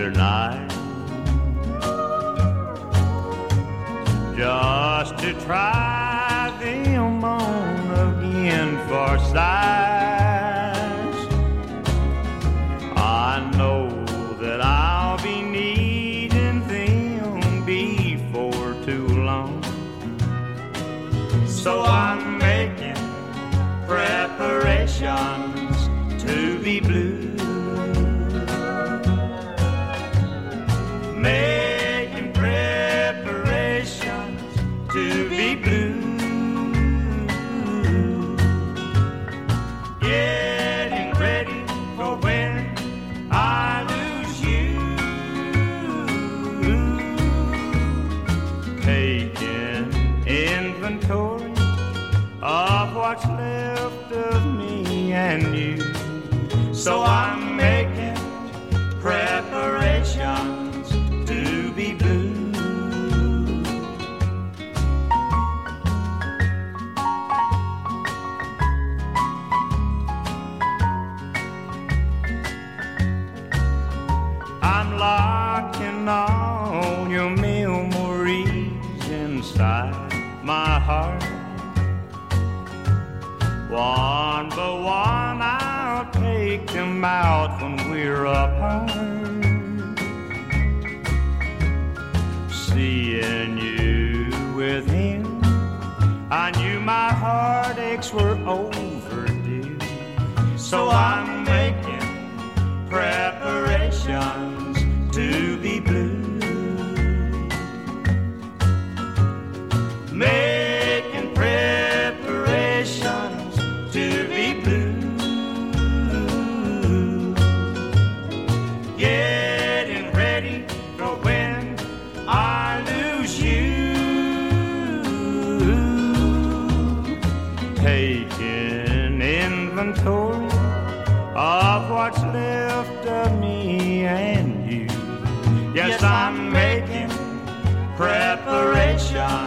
tonight, just to try them on again for size. I know that I'll be needing them before too long, so I'm making preparations to be blue. Making preparations to be blue. Getting ready for when I lose you. Taking inventory of what's left of me and you. So I'm making preparations to be blue. I'm locking all your memories inside my heart. One by one I'll take them out when we're apart. Seeing you with him, I knew my heartaches were overdue. So I'm making preparations to be blue. Making preparations to be blue. Getting ready for when I lose you. Taking inventory of what's left of me and you. Yes, I'm making preparations